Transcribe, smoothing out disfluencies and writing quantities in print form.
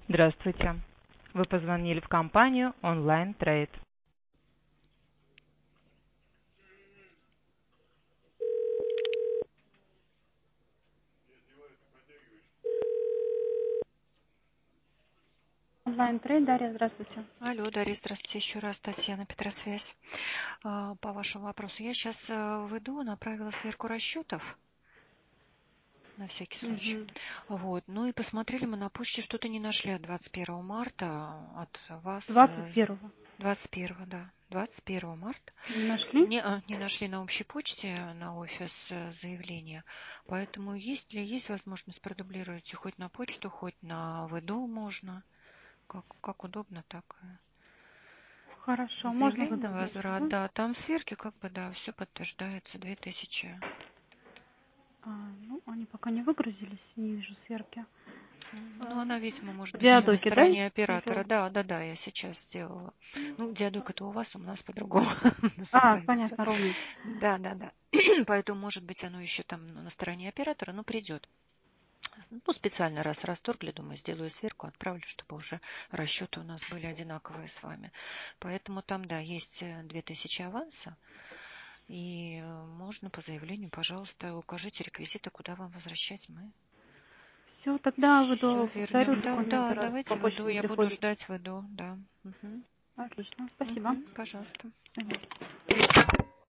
Здравствуйте. Вы позвонили в компанию Online Trade. Онлайн-трейд, Дарья, здравствуйте. Алло, Дарья, здравствуйте еще раз, Татьяна, Петросвязь. По вашему вопросу. Я сейчас веду, направила сверку расчетов, на всякий случай. Мгм. Вот. Ну и посмотрели мы на почте, что-то не нашли от 21 марта от вас. 21-го. 21, да. 21 марта. Не нашли? Не нашли на общей почте, на офис заявления. Поэтому есть возможность продублировать и хоть на почту, хоть на ВДО можно. Как удобно, так и. Хорошо, можно Заявление на выдать, возврат, да? да, там в сверке как бы, да, все подтверждается, 2000. Ну, они пока не выгрузились, не вижу сверки. Ну, она, видимо, может В быть, еще на Диадоке, да? стороне оператора. Да, я сейчас сделала. Ну, диадок это у вас, у нас по-другому называется. Понятно, ровно. Да. Поэтому, может быть, оно еще там на стороне оператора, но придет. Ну, специально раз расторгли, думаю, сделаю сверку, отправлю, чтобы уже расчеты у нас были одинаковые с вами. Поэтому там, да, есть 2000 аванса. И можно по заявлению, пожалуйста, укажите реквизиты, куда вам возвращать мы. Все, тогда Все выду, повторю, вернем. документы, Да, раз по давайте в почте ИДО. не Я буду приходят. ждать в ИДО, да. Отлично, спасибо. Пожалуйста. Мгм.